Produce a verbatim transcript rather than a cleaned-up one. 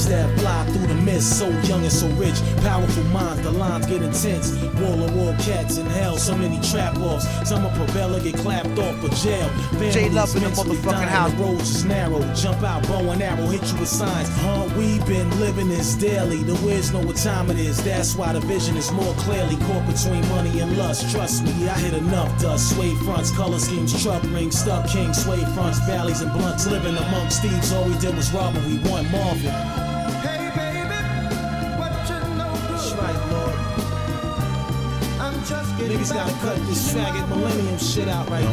Dreams that fly through the mist, so young and so rich. Powerful minds, the lines get intense. Wall of wall cats in hell, so many trap offs. Some a propeller get clapped off for jail. J Love in the Families motherfucking dying, house. the roads is narrow. Jump out, bow and arrow, hit you with signs. Huh? We been living this daily. The wiz know what time it is. That's why the vision is more clearly caught between money and lust. Trust me, I hit enough dust. Sway fronts, color schemes, truck rings, stuck king, sway fronts, valleys and blunts. Living amongst thieves, all we did was rob and we want Marvin. Hey baby, what you know good? That's right, Lord. I'm just getting Niggas gotta cut this faggot millennium shit out right now.